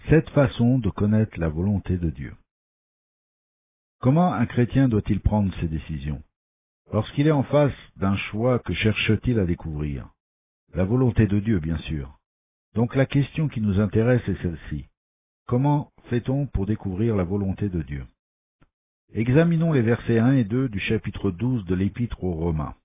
7 façons de connaître la volonté de Dieu. Comment un chrétien doit-il prendre ses décisions? Lorsqu'il est en face d'un choix, que cherche-t-il à découvrir? La volonté de Dieu, bien sûr. Donc la question qui nous intéresse est celle-ci. Comment fait-on pour découvrir la volonté de Dieu? Examinons les versets 1 et 2 du chapitre 12 de l'Épître aux Romains.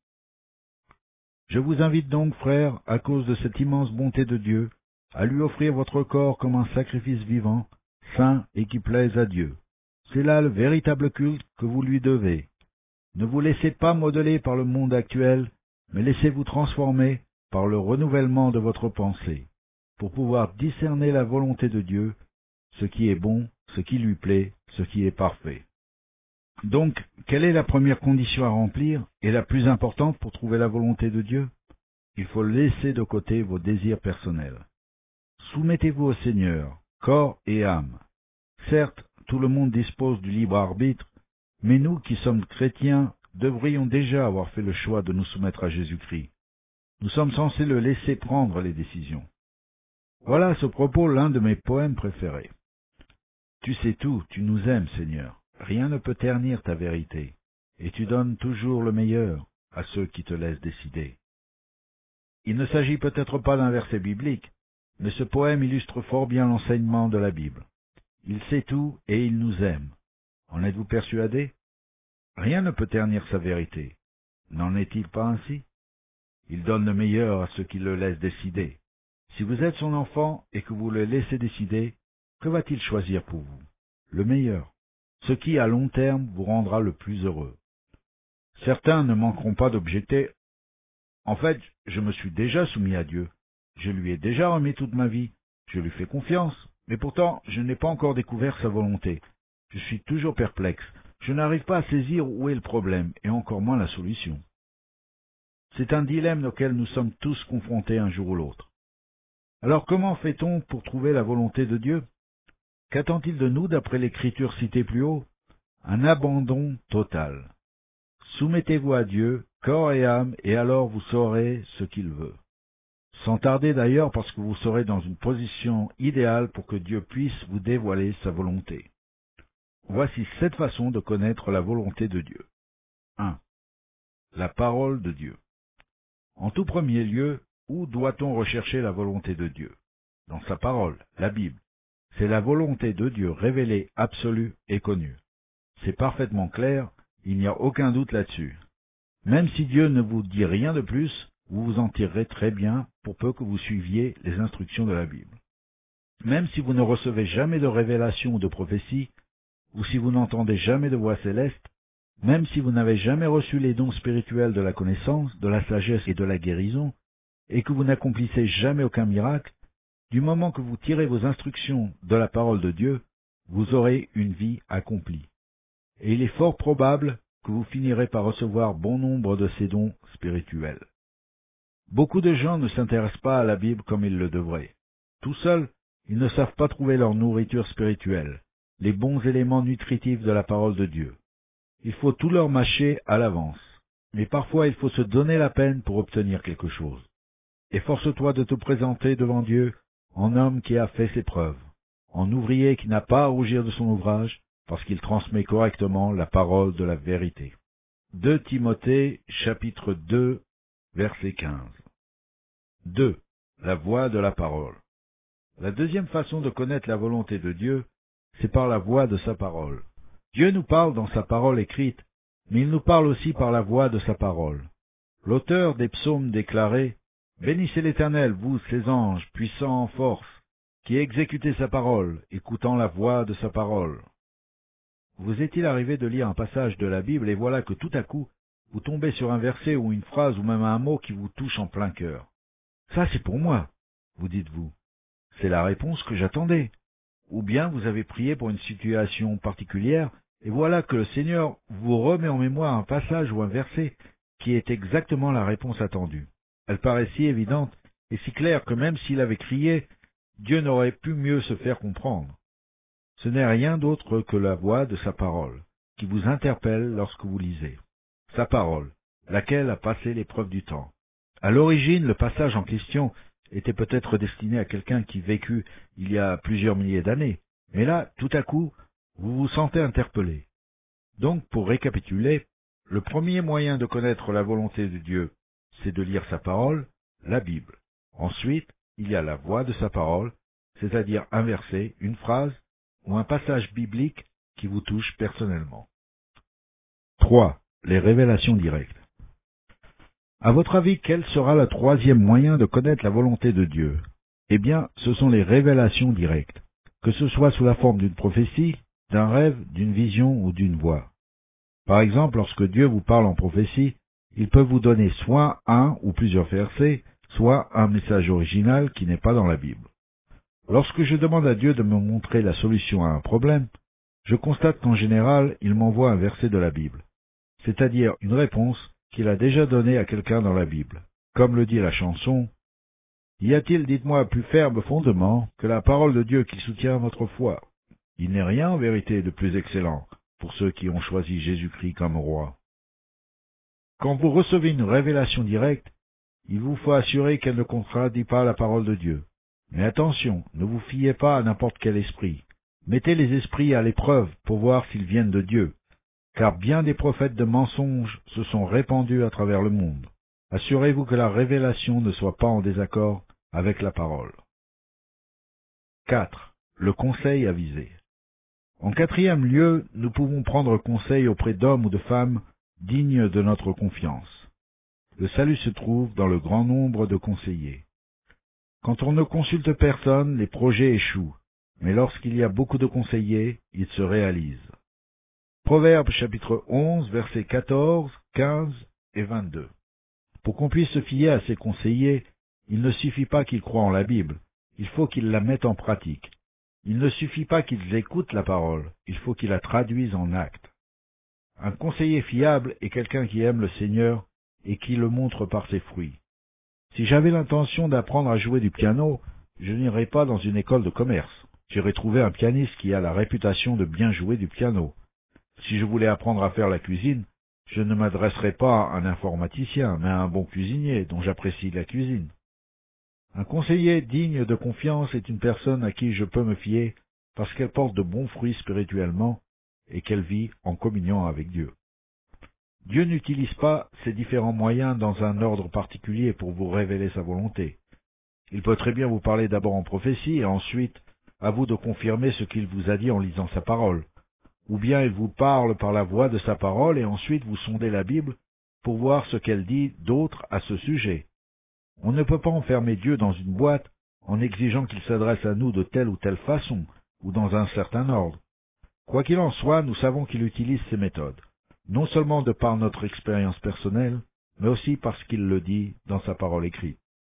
Je vous invite donc, frères, à cause de cette immense bonté de Dieu, à lui offrir votre corps comme un sacrifice vivant, saint et qui plaise à Dieu. C'est là le véritable culte que vous lui devez. Ne vous laissez pas modeler par le monde actuel, mais laissez-vous transformer par le renouvellement de votre pensée, pour pouvoir discerner la volonté de Dieu, ce qui est bon, ce qui lui plaît, ce qui est parfait. Donc, quelle est la première condition à remplir et la plus importante pour trouver la volonté de Dieu? Il faut laisser de côté vos désirs personnels. Soumettez-vous au Seigneur, corps et âme. Certes, tout le monde dispose du libre arbitre, mais nous qui sommes chrétiens devrions déjà avoir fait le choix de nous soumettre à Jésus-Christ. Nous sommes censés le laisser prendre les décisions. Voilà à ce propos l'un de mes poèmes préférés. Tu sais tout, tu nous aimes, Seigneur. Rien ne peut ternir ta vérité, et tu donnes toujours le meilleur à ceux qui te laissent décider. Il ne s'agit peut-être pas d'un verset biblique, mais ce poème illustre fort bien l'enseignement de la Bible. Il sait tout et il nous aime. En êtes-vous persuadé? Rien ne peut ternir sa vérité. N'en est-il pas ainsi? Il donne le meilleur à ceux qui le laissent décider. Si vous êtes son enfant et que vous le laissez décider, que va-t-il choisir pour vous? Le meilleur. Ce qui, à long terme, vous rendra le plus heureux. Certains ne manqueront pas d'objecter. En fait, je me suis déjà soumis à Dieu. Je lui ai déjà remis toute ma vie. Je lui fais confiance. Mais pourtant, je n'ai pas encore découvert sa volonté. Je suis toujours perplexe. Je n'arrive pas à saisir où est le problème, et encore moins la solution. C'est un dilemme auquel nous sommes tous confrontés un jour ou l'autre. Alors comment fait-on pour trouver la volonté de Dieu? Qu'attend-il de nous d'après l'écriture citée plus haut? Un abandon total. Soumettez-vous à Dieu, corps et âme, et alors vous saurez ce qu'il veut. Sans tarder d'ailleurs, parce que vous serez dans une position idéale pour que Dieu puisse vous dévoiler sa volonté. Voici 7 façons de connaître la volonté de Dieu. 1. La parole de Dieu. En tout premier lieu, où doit-on rechercher la volonté de Dieu? Dans sa parole, la Bible. C'est la volonté de Dieu révélée, absolue et connue. C'est parfaitement clair, il n'y a aucun doute là-dessus. Même si Dieu ne vous dit rien de plus, vous vous en tirerez très bien pour peu que vous suiviez les instructions de la Bible. Même si vous ne recevez jamais de révélation ou de prophétie, ou si vous n'entendez jamais de voix céleste, même si vous n'avez jamais reçu les dons spirituels de la connaissance, de la sagesse et de la guérison, et que vous n'accomplissez jamais aucun miracle, du moment que vous tirez vos instructions de la parole de Dieu, vous aurez une vie accomplie. Et il est fort probable que vous finirez par recevoir bon nombre de ces dons spirituels. Beaucoup de gens ne s'intéressent pas à la Bible comme ils le devraient. Tout seuls, ils ne savent pas trouver leur nourriture spirituelle, les bons éléments nutritifs de la parole de Dieu. Il faut tout leur mâcher à l'avance. Mais parfois il faut se donner la peine pour obtenir quelque chose. Efforce-toi de te présenter devant Dieu en homme qui a fait ses preuves, en ouvrier qui n'a pas à rougir de son ouvrage, parce qu'il transmet correctement la parole de la vérité. 2 Timothée, chapitre 2, verset 15. 2. La voix de la parole. La deuxième façon de connaître la volonté de Dieu, c'est par la voix de sa parole. Dieu nous parle dans sa parole écrite, mais il nous parle aussi par la voix de sa parole. L'auteur des psaumes déclarait « Bénissez l'Éternel, vous, ses anges, puissants en force, qui exécutez sa parole, écoutant la voix de sa parole. » Vous est-il arrivé de lire un passage de la Bible et voilà que tout à coup, vous tombez sur un verset ou une phrase ou même un mot qui vous touche en plein cœur. « Ça, c'est pour moi, » vous dites-vous. C'est la réponse que j'attendais. Ou bien vous avez prié pour une situation particulière et voilà que le Seigneur vous remet en mémoire un passage ou un verset qui est exactement la réponse attendue. Elle paraît si évidente et si claire que même s'il avait crié, Dieu n'aurait pu mieux se faire comprendre. Ce n'est rien d'autre que la voix de sa parole, qui vous interpelle lorsque vous lisez. Sa parole, laquelle a passé l'épreuve du temps. À l'origine, le passage en question était peut-être destiné à quelqu'un qui vécut il y a plusieurs milliers d'années. Mais là, tout à coup, vous vous sentez interpellé. Donc, pour récapituler, le premier moyen de connaître la volonté de Dieu, c'est de lire sa parole, la Bible. Ensuite, il y a la voix de sa parole, c'est-à-dire un verset, une phrase ou un passage biblique qui vous touche personnellement. 3. Les révélations directes. À votre avis, quel sera le troisième moyen de connaître la volonté de Dieu? Eh bien, ce sont les révélations directes, que ce soit sous la forme d'une prophétie, d'un rêve, d'une vision ou d'une voix. Par exemple, lorsque Dieu vous parle en prophétie, il peut vous donner soit un ou plusieurs versets, soit un message original qui n'est pas dans la Bible. Lorsque je demande à Dieu de me montrer la solution à un problème, je constate qu'en général, il m'envoie un verset de la Bible, c'est-à-dire une réponse qu'il a déjà donnée à quelqu'un dans la Bible. Comme le dit la chanson, « Y a-t-il, dites-moi, plus ferme fondement que la parole de Dieu qui soutient votre foi? Il n'est rien en vérité de plus excellent pour ceux qui ont choisi Jésus-Christ comme roi. » Quand vous recevez une révélation directe, il vous faut assurer qu'elle ne contredit pas la parole de Dieu. Mais attention, ne vous fiez pas à n'importe quel esprit. Mettez les esprits à l'épreuve pour voir s'ils viennent de Dieu, car bien des prophètes de mensonges se sont répandus à travers le monde. Assurez-vous que la révélation ne soit pas en désaccord avec la parole. 4. Le conseil avisé. En quatrième lieu, nous pouvons prendre conseil auprès d'hommes ou de femmes dignes de notre confiance. Le salut se trouve dans le grand nombre de conseillers. Quand on ne consulte personne, les projets échouent, mais lorsqu'il y a beaucoup de conseillers, ils se réalisent. Proverbes chapitre 11, versets 14, 15 et 22. Pour qu'on puisse se fier à ces conseillers, il ne suffit pas qu'ils croient en la Bible, il faut qu'ils la mettent en pratique. Il ne suffit pas qu'ils écoutent la parole, il faut qu'ils la traduisent en actes. Un conseiller fiable est quelqu'un qui aime le Seigneur et qui le montre par ses fruits. Si j'avais l'intention d'apprendre à jouer du piano, je n'irais pas dans une école de commerce. J'irais trouver un pianiste qui a la réputation de bien jouer du piano. Si je voulais apprendre à faire la cuisine, je ne m'adresserais pas à un informaticien, mais à un bon cuisinier dont j'apprécie la cuisine. Un conseiller digne de confiance est une personne à qui je peux me fier parce qu'elle porte de bons fruits spirituellement et qu'elle vit en communion avec Dieu. Dieu n'utilise pas ces différents moyens dans un ordre particulier pour vous révéler sa volonté. Il peut très bien vous parler d'abord en prophétie et ensuite à vous de confirmer ce qu'il vous a dit en lisant sa parole. Ou bien il vous parle par la voix de sa parole et ensuite vous sondez la Bible pour voir ce qu'elle dit d'autre à ce sujet. On ne peut pas enfermer Dieu dans une boîte en exigeant qu'il s'adresse à nous de telle ou telle façon ou dans un certain ordre. Quoi qu'il en soit, nous savons qu'il utilise ces méthodes, non seulement de par notre expérience personnelle, mais aussi parce qu'il le dit dans sa parole écrite.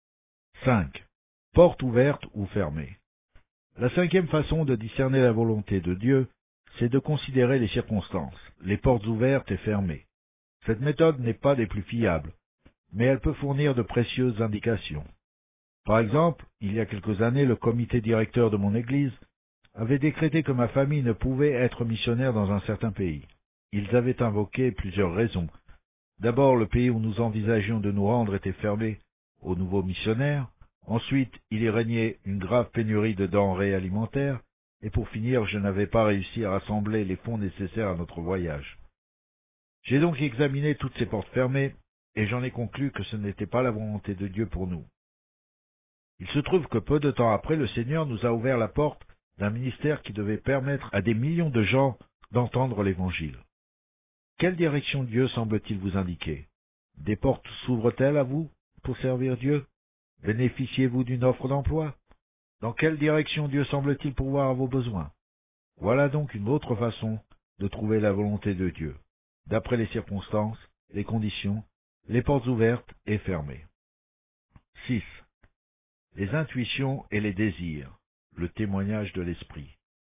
5. Porte ouverte ou fermée. La cinquième façon de discerner la volonté de Dieu, c'est de considérer les circonstances, les portes ouvertes et fermées. Cette méthode n'est pas des plus fiables, mais elle peut fournir de précieuses indications. Par exemple, il y a quelques années, le comité directeur de mon église avait décrété que ma famille ne pouvait être missionnaire dans un certain pays. Ils avaient invoqué plusieurs raisons. D'abord, le pays où nous envisagions de nous rendre était fermé aux nouveaux missionnaires. Ensuite, il y régnait une grave pénurie de denrées alimentaires. Et pour finir, je n'avais pas réussi à rassembler les fonds nécessaires à notre voyage. J'ai donc examiné toutes ces portes fermées, et j'en ai conclu que ce n'était pas la volonté de Dieu pour nous. Il se trouve que peu de temps après, le Seigneur nous a ouvert la porte d'un ministère qui devait permettre à des millions de gens d'entendre l'Évangile. Quelle direction Dieu semble-t-il vous indiquer? Des portes s'ouvrent-elles à vous pour servir Dieu? Bénéficiez-vous d'une offre d'emploi? Dans quelle direction Dieu semble-t-il pourvoir à vos besoins? Voilà donc une autre façon de trouver la volonté de Dieu, d'après les circonstances, les conditions, les portes ouvertes et fermées. 6. Les intuitions et les désirs, le témoignage de l'esprit.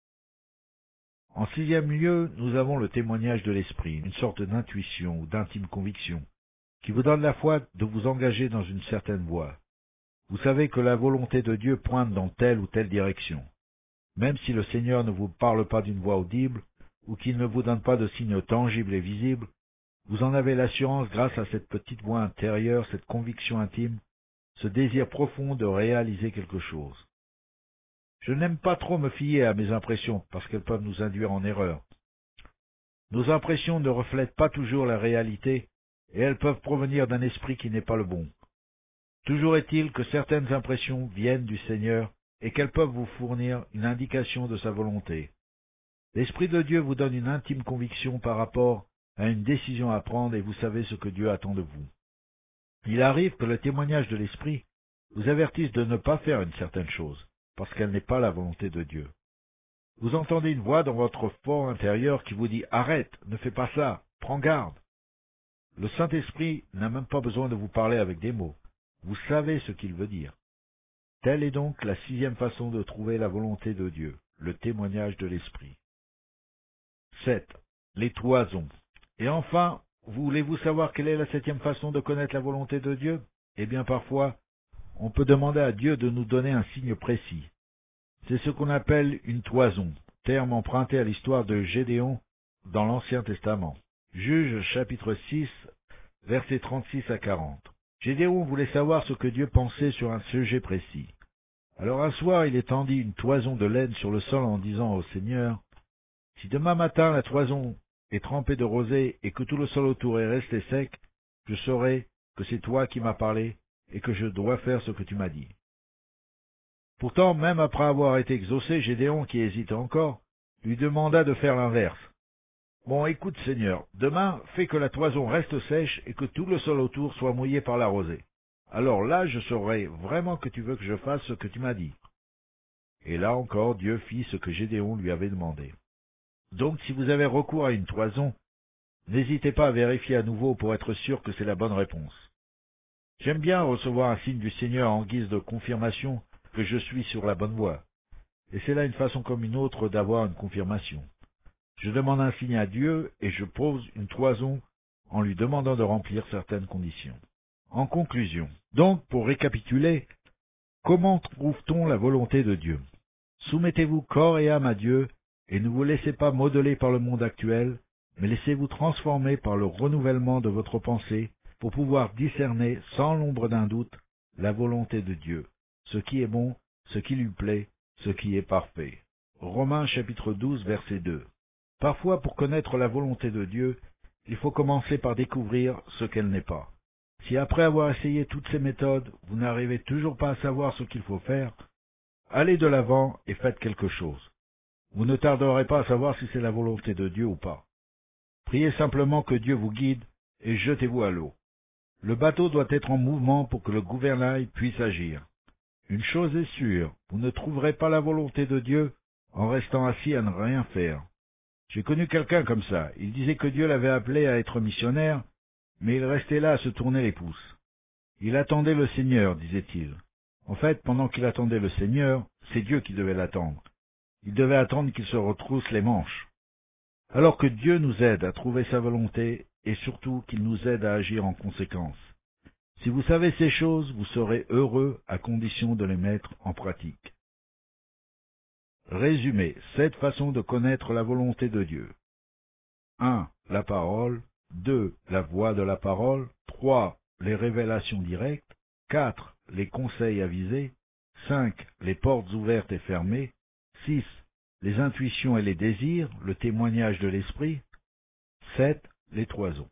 En sixième lieu, nous avons le témoignage de l'esprit, une sorte d'intuition ou d'intime conviction, qui vous donne la foi de vous engager dans une certaine voie. Vous savez que la volonté de Dieu pointe dans telle ou telle direction. Même si le Seigneur ne vous parle pas d'une voix audible, ou qu'il ne vous donne pas de signes tangibles et visibles, vous en avez l'assurance grâce à cette petite voix intérieure, cette conviction intime, ce désir profond de réaliser quelque chose. Je n'aime pas trop me fier à mes impressions parce qu'elles peuvent nous induire en erreur. Nos impressions ne reflètent pas toujours la réalité et elles peuvent provenir d'un esprit qui n'est pas le bon. Toujours est-il que certaines impressions viennent du Seigneur et qu'elles peuvent vous fournir une indication de sa volonté. L'Esprit de Dieu vous donne une intime conviction par rapport à une décision à prendre et vous savez ce que Dieu attend de vous. Il arrive que le témoignage de l'Esprit vous avertisse de ne pas faire une certaine chose, parce qu'elle n'est pas la volonté de Dieu. Vous entendez une voix dans votre fort intérieur qui vous dit « Arrête, ne fais pas ça, prends garde ». Le Saint-Esprit n'a même pas besoin de vous parler avec des mots. Vous savez ce qu'il veut dire. Telle est donc la 6e façon de trouver la volonté de Dieu, le témoignage de l'Esprit. 7. Les toisons. Et enfin, voulez-vous savoir quelle est la 7e façon de connaître la volonté de Dieu? Eh bien, parfois, on peut demander à Dieu de nous donner un signe précis. C'est ce qu'on appelle une toison, terme emprunté à l'histoire de Gédéon dans l'Ancien Testament. Juges chapitre 6, versets 36 à 40. Gédéon voulait savoir ce que Dieu pensait sur un sujet précis. Alors un soir, il étendit une toison de laine sur le sol en disant au Seigneur, « Si demain matin la toison est trempée de rosée et que tout le sol autour est resté sec, je saurai que c'est toi qui m'as parlé et que je dois faire ce que tu m'as dit. » Pourtant, même après avoir été exaucé, Gédéon, qui hésitait encore, lui demanda de faire l'inverse. « Bon, écoute, Seigneur, demain, fais que la toison reste sèche et que tout le sol autour soit mouillé par la rosée. Alors là, je saurai vraiment que tu veux que je fasse ce que tu m'as dit. » Et là encore, Dieu fit ce que Gédéon lui avait demandé. Donc, si vous avez recours à une toison, n'hésitez pas à vérifier à nouveau pour être sûr que c'est la bonne réponse. J'aime bien recevoir un signe du Seigneur en guise de confirmation que je suis sur la bonne voie. Et c'est là une façon comme une autre d'avoir une confirmation. Je demande un signe à Dieu et je pose une toison en lui demandant de remplir certaines conditions. En conclusion, donc, pour récapituler, comment trouve-t-on la volonté de Dieu? Soumettez-vous corps et âme à Dieu et ne vous laissez pas modeler par le monde actuel, mais laissez-vous transformer par le renouvellement de votre pensée pour pouvoir discerner sans l'ombre d'un doute la volonté de Dieu, ce qui est bon, ce qui lui plaît, ce qui est parfait. Romains chapitre 12, verset 2. Parfois, pour connaître la volonté de Dieu, il faut commencer par découvrir ce qu'elle n'est pas. Si après avoir essayé toutes ces méthodes, vous n'arrivez toujours pas à savoir ce qu'il faut faire, allez de l'avant et faites quelque chose. Vous ne tarderez pas à savoir si c'est la volonté de Dieu ou pas. Priez simplement que Dieu vous guide et jetez-vous à l'eau. Le bateau doit être en mouvement pour que le gouvernail puisse agir. Une chose est sûre, vous ne trouverez pas la volonté de Dieu en restant assis à ne rien faire. J'ai connu quelqu'un comme ça. Il disait que Dieu l'avait appelé à être missionnaire, mais il restait là à se tourner les pouces. Il attendait le Seigneur, disait-il. En fait, pendant qu'il attendait le Seigneur, c'est Dieu qui devait l'attendre. Il devait attendre qu'il se retrousse les manches. Alors que Dieu nous aide à trouver sa volonté et surtout qu'il nous aide à agir en conséquence. Si vous savez ces choses, vous serez heureux à condition de les mettre en pratique. Résumé, 7 façons de connaître la volonté de Dieu. 1. La parole. 2. La voix de la parole. 3. Les révélations directes. 4. Les conseils avisés. 5. Les portes ouvertes et fermées. 6. Les intuitions et les désirs, le témoignage de l'esprit. 7. Les toisons.